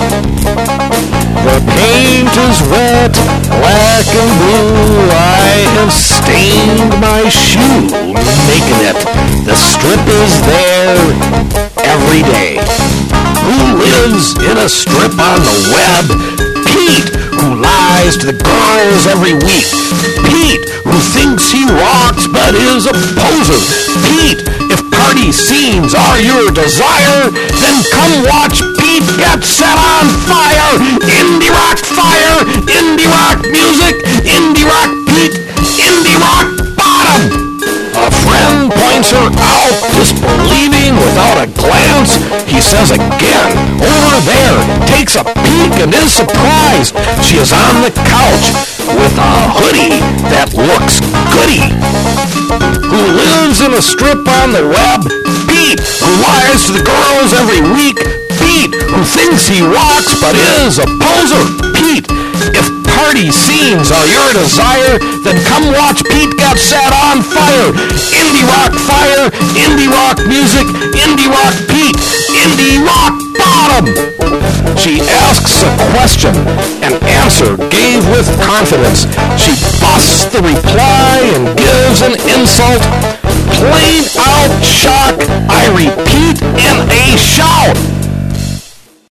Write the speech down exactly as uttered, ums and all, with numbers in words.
The paint is wet, black and blue. I have stained my shoe, making it. The strip is there every day. Who lives in a strip on the web? Pete, who lies to the girls every week. Pete, who thinks he rocks but is a poser. Pete, if party scenes are your desire, then come watch Pete get set on fire. Indie rock fire, indie rock music, indie rock Pete, indie rock bottom. A friend points her out, disbelieving without a glance. He says again, over there, takes a peek and is surprised. She is on the couch with a hoodie that looks goody. Who lives in a strip on the web? Pete, who lies to the girls every week. Pete, who thinks he rocks but is a poser. Pete, if party scenes are your desire, then come watch Pete get set on fire. Indie rock fire, indie rock music, indie rock Pete, indie rock bottom. She asks a question, an answer gave with confidence. She busts the reply and gives an insult. Plain out shock, I repeat in a shout.